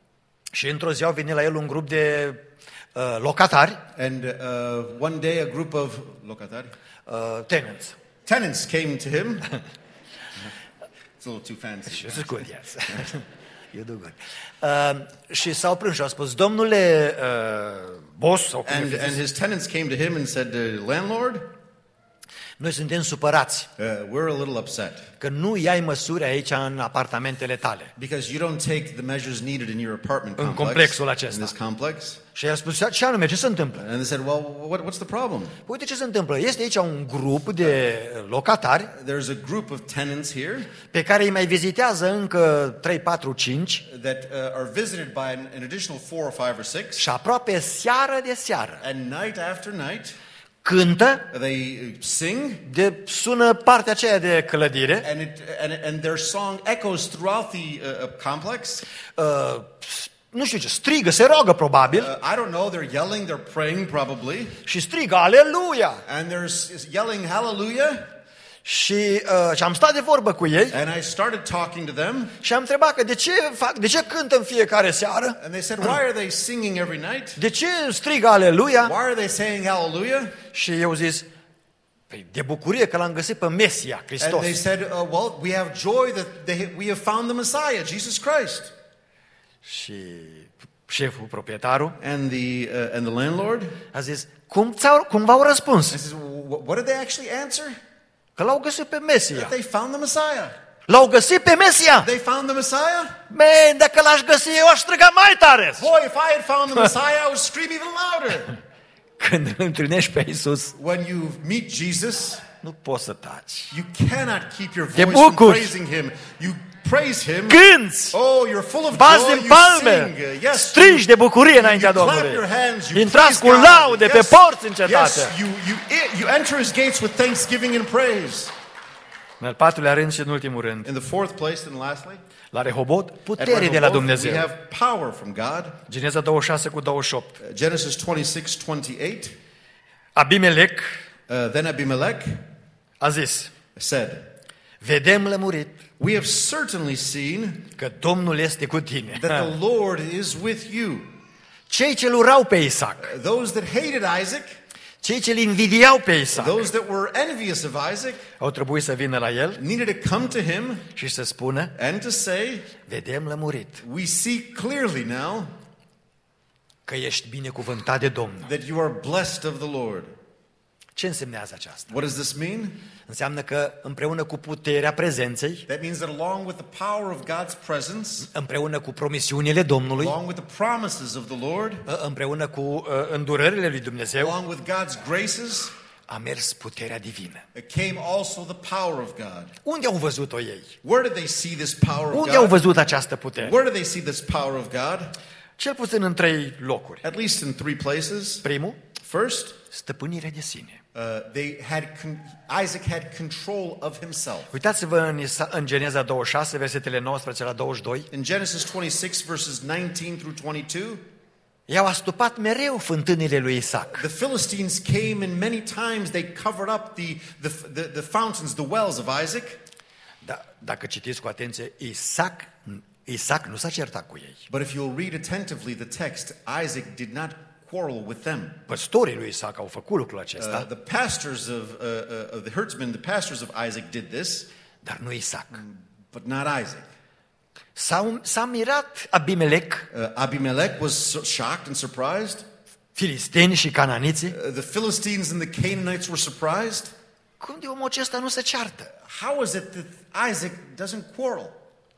și într-o zi au venit la el un grup de uh, locatari, and uh, one day a group of locatari, uh, tenants. tenants came to him. It's a little too fancy. This is good, yes. You do good. Uh, și s-au plâns și au spus, domnule uh, boss, sau cum And, îi and zice, his tenants came to him and said, uh, landlord, noi suntem supărați uh, we're a little upset că nu iai măsuri aici în apartamentele tale. because you don't take the measures needed in your apartment În complex, complexul in acesta. this complex. Și el a spus, ce anume, ce se întâmplă? And they said, well, what, what's the problem? Uite ce se întâmplă. Este aici un grup de locatari There's a group of tenants here pe care îi mai vizitează încă trei, patru, cinci that uh, are visited by an, an additional four or five or six. și aproape seară de seară And night after night, cântă, they uh, sing, de sună partea aceea de clădire, and, it, and, and their song echoes throughout the uh, uh, complex. uh, nu știu ce, strigă, se roagă probabil Uh, I don't know, they're yelling, they're praying probably, și strigă, aleluia! and they're s- yelling hallelujah. Și, uh, și am stat de vorbă cu ei And I started talking to them, și am întrebat că de ce, fac, de ce cântă în fiecare seară? and they said, why are they singing every night? De ce strigă aleluia? Why are they saying hallelujah? Și eu zis, păi de bucurie că l-am găsit pe Mesia, And Hristos. they said, uh, well, we have joy that they, we have found the Messiah, Jesus Christ. Și șeful, proprietarul, And the, uh, and the landlord, a zis, cum, ți-au, cum v-au răspuns? I said, "Wh- what did they actually answer? Că l-au găsit pe Mesia. That they found the Messiah. L-au găsit pe Mesia. They found the Messiah? Man, dacă l-aș găsi, eu aș striga mai tare. Boy, if I had found the Messiah, I would scream even louder. Când îl întâlnești pe Iisus, When you meet Jesus, nu poți să taci. you cannot keep your Te voice from bucuri. praising Him. You praise Him. Cânți, Oh, you're full of bați joy. din You palme, sing. Yes. strigi de bucurie înaintea You clap Domnului. your hands. You Intrați praise cu God. laude pe Yes. porți în cetate. Yes, you, you, you enter His gates with thanksgiving and praise. În al patrulea rând și în ultimul rând, In the fourth place and lastly, la Rehobot, at putere de la Rehoboth, we Dumnezeu. have power from God. Geneza douăzeci și șase cu douăzeci și opt. Uh, Genesis twenty-six, twenty-eight. Abimelec Uh, then Abimelech a zis, said, vedem lămurit we have certainly seen că Domnul este cu tine. that the Lord is with you. Cei ce-l urau pe Isaac, Those that hated Isaac, cei ce-l invidiau pe Isaac, those that were envious of Isaac, au trebuit să vină la el needed to come to him și să spună, and to say, vedem lămurit we see clearly now că ești binecuvântat de Domnul. that you are blessed of the Lord. Ce însemnează aceasta? What does this mean? Înseamnă că împreună cu puterea prezenței, That means that along with the power of God's presence, împreună cu promisiunile Domnului, along with the promises of the Lord, împreună cu uh, îndurările lui Dumnezeu, along with God's graces, a mers puterea divină. it came also the power of God. Unde au văzut-o ei? Where did they see this power of Unde au God? văzut această putere? Where did they see this power of God? Cel puțin în trei locuri. At least in three places. Primul, First, stăpânirea de sine. uh, they had con- Isaac had control of himself. Uitați-vă în, Isa- în Geneza douăzeci și șase, versetele nouăsprezece la douăzeci și doi. In Genesis twenty-six, verses nineteen through twenty-two, I-au astupat mereu fântânile lui Isaac. the Philistines came and many times they covered up the, the, the, the fountains, the wells of Isaac. Da, dacă citiți cu atenție, Isaac, Isaac nu s-a certat cu ei. But if you'll read attentively the text, Isaac did not quarrel with them. Păstorii lui Isaac au făcut lucrul Uh, acesta, the pastors of, uh, uh, of the herdsmen, the pastors of Isaac did this, dar nu Isaac. but not Isaac. S-a, s-a mirat Abimelec, Uh, Abimelech was so shocked and surprised. filisteni și cananiții. Uh, the Philistines and the Canaanites were surprised. Cum de omul acesta nu se ceartă? How is it that Isaac doesn't quarrel?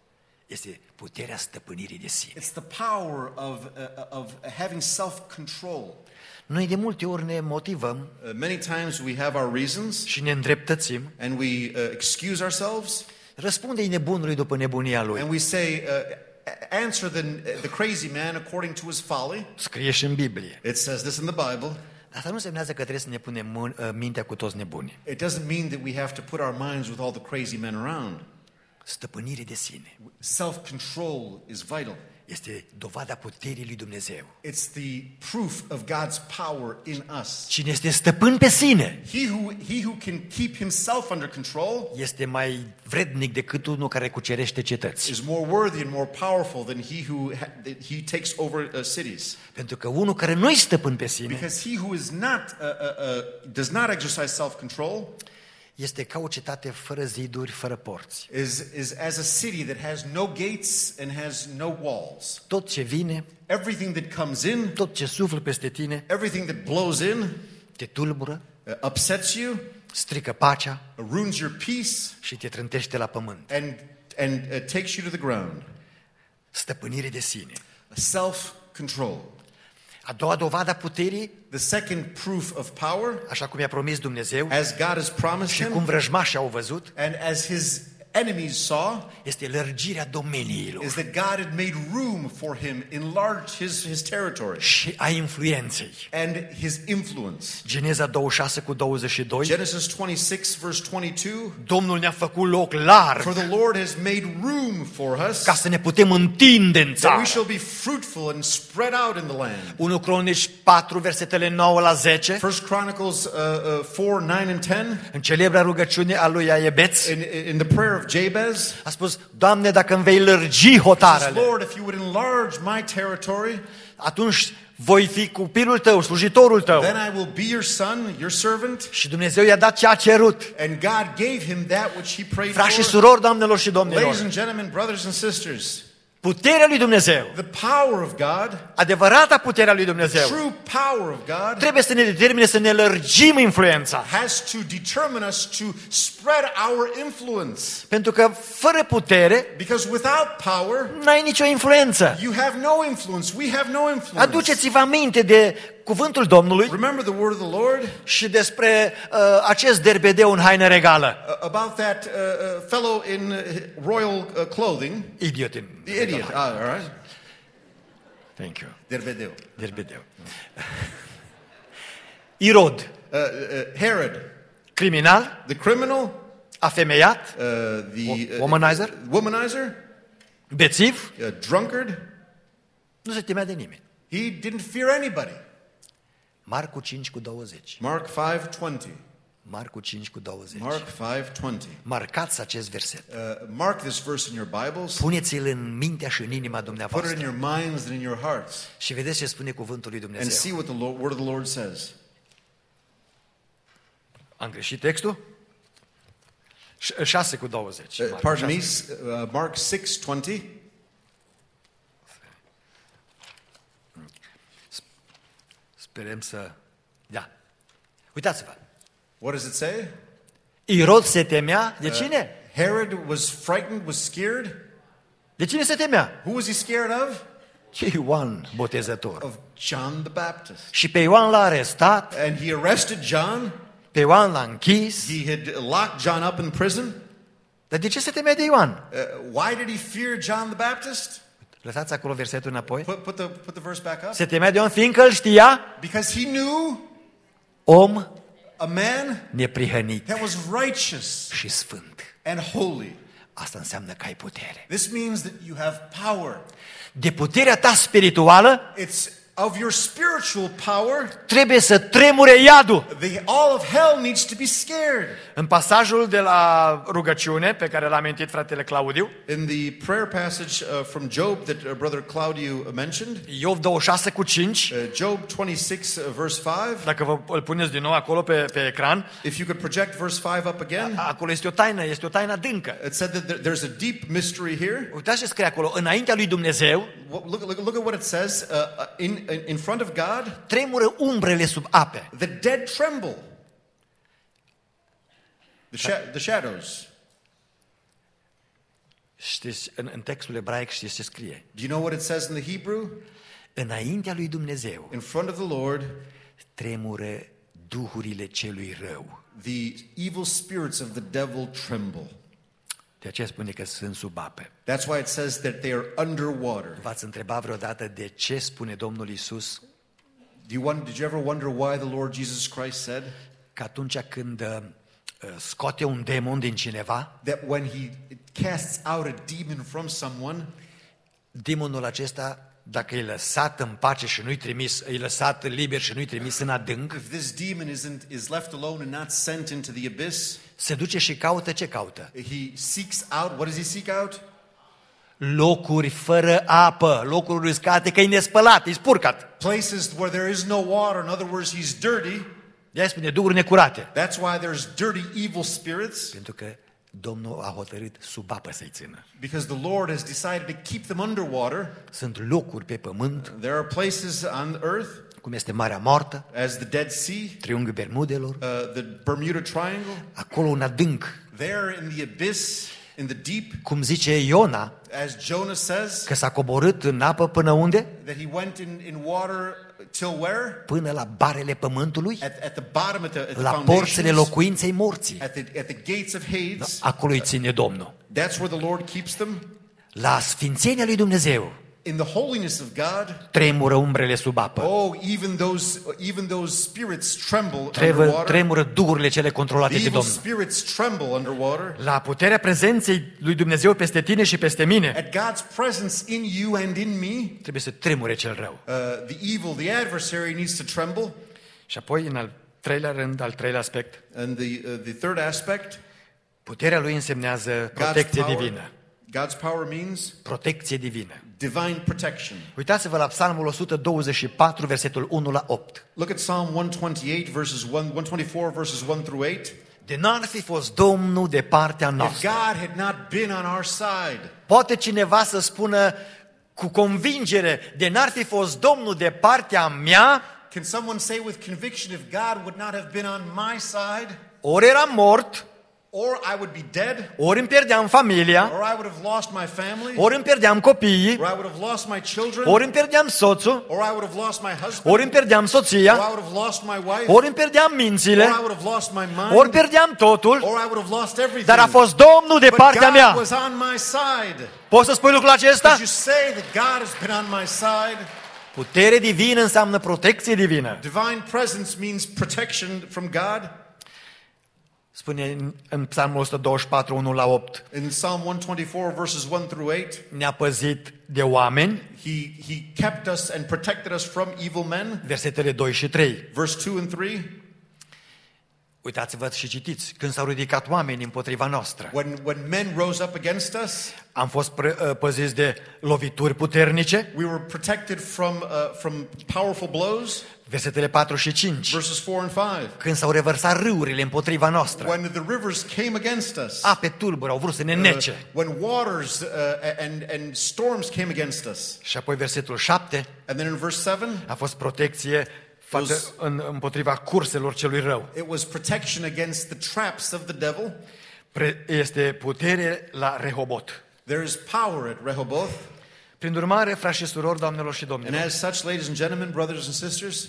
Este puterea stăpânirii de sine. It's the power of, uh, of having self-control. Noi de multe ori ne motivăm Uh, many times we have our reasons și ne îndreptățim. and we uh, excuse ourselves Răspunde-i nebunului după nebunia lui. and we say, uh, answer the, the crazy man according to his folly. Scrie și în Biblie. It says this in the Bible. Asta nu însemnează că trebuie să ne punem mân- mintea cu toți nebuni. It doesn't mean that we have to put our minds with all the crazy men around. Stăpânire de sine Self-control is vital. este dovada puterii lui Dumnezeu. It's the proof of God's power in us. Cine este stăpân pe sine He who, he who can keep himself under control este mai vrednic decât unul care cucerește cetăți. is more worthy and more powerful than he who ha, that he takes over uh, cities. Pentru că unul care nu-i stăpân pe sine Because he who is not uh, uh, uh, does not exercise self-control este ca o cetate fără ziduri, fără porți. is is as a city that has no gates and has no walls. Tot ce vine, Everything that comes in, tot ce suflă peste tine, everything that blows in, te tulbură, uh, upsets you, strică pacea ruins your peace, și te trântește la pământ. and and uh, takes you to the ground. Stăpânire de sine. Self-control. A doua dovadă a puterii, The second proof of power, așa cum i-a promis Dumnezeu as God has promised și cum him, vrăjmașii au văzut, and as his enemies saw, este lărgirea domeniilor is that God had made room for him, enlarged his, his territory și a influenței. and his influence. Geneza douăzeci și șase cu douăzeci și doi, Genesis twenty-six, verse twenty-two, Domnul ne-a făcut loc larg for the Lord has made room for us ca să ne putem întinde în that țară. we shall be fruitful and spread out in the land. unu Cronici patru, versetele nouă la zece, First Chronicles uh, uh, four, nine and ten, în celebra rugăciune a lui Aiebeț, in, in the prayer of Jabez, a spus, Doamne, dacă îmi vei lărgi says, hotarele, Lord, if you would enlarge my territory, atunci voi fi copilul tău, slujitorul tău. then I will be your son, your servant. Și Dumnezeu i-a dat ce a cerut. And God gave him that which he prayed Frați și for. surori, doamnelor și Ladies domnilor, and gentlemen, brothers and sisters, Puterea lui Dumnezeu, The power of God, adevărata puterea lui Dumnezeu, true power of God, trebuie să ne determine să ne lărgim influența. has to determine us to spread our influence. Pentru că fără putere Because without power, n-ai nicio influență. you have no influence. We have no influence. Aduceți-vă aminte de cuvântul Domnului Remember the word of the Lord și despre uh, acest derbedeu în haină regală. uh, about that uh, uh, fellow in uh, royal uh, clothing, Idiotin. the idiot. Ah, all right. Thank you. Derbedeu. Derbedeu. Irod, Uh, uh, Herod, criminal, the criminal, afemeiat, uh, the uh, Womanizer? womanizer, bețiv, uh, drunkard. nu se temea de nimeni. He didn't fear anybody. Marcu cinci cu douăzeci. Mark five twenty. Marcu cinci cu douăzeci. Mark five twenty. Marcați acest verset. Uh, mark this verse in your Bibles. Puneți-l în mintea și în inima Put it in dumneavoastră your minds and in your hearts, și vedeți ce spune cuvântul lui and Dumnezeu. see what the Lord, word of the Lord says. Am greșit textul? șase cu douăzeci. Uh, Marcu pardon me, șase. uh, Mark six twenty. Sperăm să... Da. Uitați-vă. What does it say? Irod se temea de cine? Herod was frightened, was scared. De cine se temea? Who was he scared of? Ce Ioan Botezător. Of John the Baptist. Și pe Ioan l-a arestat, And he arrested John. pe Ioan l-a închis. He had locked John up in prison. Dar de ce se temea de Ioan? Uh, why did he fear John the Baptist? Lăsați acolo versetul înapoi. Put, put, the, put the verse back up. Se temea de Ioan fiindcă îl știa Because he knew om a man neprihănit that was righteous și sfânt. and holy. Asta înseamnă că ai putere. This means that you have power. De puterea ta spirituală It's of your spiritual power. trebuie să tremure iadul. The all of hell needs to be scared. În pasajul de la rugăciune pe care l-a amintit fratele Claudiu, In the prayer passage uh, from Job that uh, brother Claudiu mentioned, Iov douăzeci și șase cu cinci, uh, Job twenty-six uh, verse five. dacă vă îl puneți din nou acolo pe, pe ecran, If you could project verse five up again. acolo este o taină, este o taină adâncă. It said that there- there's a deep mystery here. Uitați ce scrie acolo, înaintea lui Dumnezeu What- Look, look, look at what it says. Uh, uh, in, in in front of God, tremură umbrele sub ape. the dead tremble. The, sha- the shadows. Știți, în, în textul ebraic știți ce scrie? Do you know what it says in the Hebrew? Înaintea lui Dumnezeu In front of the Lord, tremură duhurile celui rău. the evil spirits of the devil tremble. De aceea spune că sunt sub ape. That's why it says that they are underwater. V-ați întrebat vreodată de ce spune Domnul Iisus Do you wonder, did you ever wonder why the Lord Jesus Christ said că atunci când uh, scoate un demon din cineva, that when he casts out a demon from someone, demonul acesta, dacă e lăsat în pace și nu-i trimis, e lăsat liber și nu-i trimis în adânc, if this demon isn't is left alone and not sent into the abyss, se duce și caută ce caută? he seeks out, what does he seek out? Locuri fără apă, locuri uscate, că e nespălat, e spurcat. Places where there is no water. In other words, he's dirty. De-aia spune duhuri necurate. That's why there's dirty, evil spirits, Pentru că Domnul a hotărât sub apă să-i țină. because the Lord has decided to keep them underwater. Sunt locuri pe pământ, There are places on the earth, cum este Marea Moartă, as the Dead Sea, Triunghiul Bermudelor, uh, the Bermuda Triangle, acolo un adânc, there in the abyss, in the deep, cum zice Iona, as Jonah says, că s-a coborât în apă până unde? that he went in, in water till where? Până la barele pământului, At, at the bottom, at the, at the la porțile foundations, locuinței morții. at the, at the gates of Hades. Acolo îi ține Domnul. That's where the Lord keeps them. La sfințenia lui Dumnezeu In the holiness of God, tremură umbrele sub apă. oh, even those, even those spirits tremble Tremură, underwater. tremură duhurile cele controlate The de evil Domnul. spirits tremble underwater. La puterea prezenței lui Dumnezeu peste tine și peste mine, At God's presence in you and in me, trebuie să tremure cel rău. uh, the evil, the adversary needs to tremble. Și apoi, în al treilea rând, al treilea aspect, And the, uh, the third aspect, puterea lui însemnează God's protecție power, divină. God's power means Protecție divină. divine protection. Uitați-vă la Psalmul o sută douăzeci și patru, versetul unu la opt. Look at Psalm one twenty-eight, verses one, one twenty-four, verses one through eight. de n-ar fi fost Domnul de partea if noastră. God had not been on our side. Poate cineva să spună cu convingere, de n-ar fi fost Domnul de partea mea, Can someone say with conviction, if God would not have been on my side, ori eram mort, or I would be dead, ori îmi pierdeam familia, or I would have lost my family, ori îmi pierdeam copiii, or I would have lost my children, ori îmi pierdeam soțul, or I would have lost my husband, ori îmi pierdeam or soția, I would have lost my wife, ori îmi pierdeam or mințile, I would have lost my mind, ori pierdeam totul, or I would have lost everything. dar a fost Domnul de But partea God mea. was on my side. Poți să spui lucrul acesta? Could you say that God has been on my side? Putere divină înseamnă protecție divină. Divine presence means protection from God. Spune în- în Psalmul o sută douăzeci și patru, unu la opt, In Psalm one twenty-four, verses one through eight, ne-a păzit de oameni, he, he kept us and protected us from evil men. versetele doi și trei. Verse two and three, Uitați-vă și citiți, când s-au ridicat oameni împotriva noastră, when, when men rose up against us, am fost pre- uh, păziți de lovituri puternice, we were protected from, uh, from powerful blows. versetele patru și cinci. Verses four and five, Când s-au revărsat râurile împotriva noastră, when the rivers came against us, ape tulburi au vrut să ne uh, nece. when waters uh, and, and storms came against us. Și apoi versetul șapte And then in verse seven, a fost protecție față, Those- în, împotriva curselor celui rău. it was protection against the traps of the devil. Pre- este putere la Rehobot. There is power at Rehoboth. Prin urmare, frați și surori, doamnelor și And domnilor, as such, ladies and gentlemen, brothers and sisters,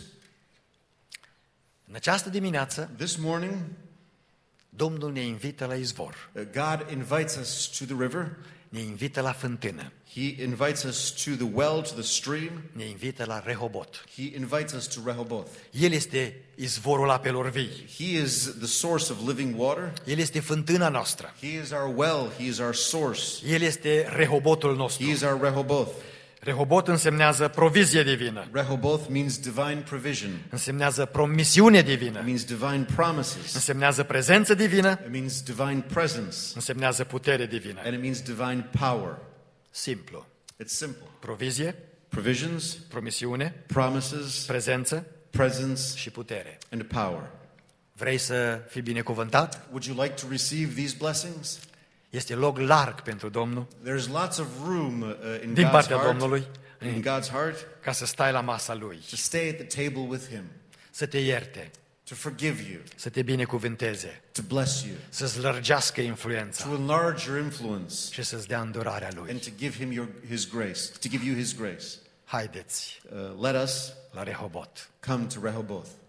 în această dimineață, this morning, Domnul ne invită la izvor, uh, God invites us to the river. ne invită la fântână, He invites us to the well, to the stream. ne invită la Rehobot. He invites us to Rehoboth. El este izvorul apelor vii. He is the source of living water. El este fântâna noastră. He is our well. He is our source. El este Rehobotul nostru. He is our Rehoboth. Rehobot însemnează provizie divină, Rehoboth means divine provision. însemnează promisiune It divină, means divine promises. însemnează prezență divină, It means divine presence. însemnează putere divină. And it means divine power. Simplu. It's simple. Provizie, Provisions, promisiune, promises, prezență presence, și putere. and power. Vrei să fii binecuvântat? Would you like to receive these blessings? Este loc larg pentru Domnul, There's lots of room uh, in din God's partea heart, Domnului, in God's heart, ca să stai la masa Lui, to stay at the table with Him, să te ierte, to forgive you, să te binecuvânteze, to bless you, să-ți lărgească influența to enlarge your influence, și să-ți dea îndurarea Lui. and to give Him your, His grace, to give you His grace. Haideți Uh, let us la Rehobot. come to Rehoboth.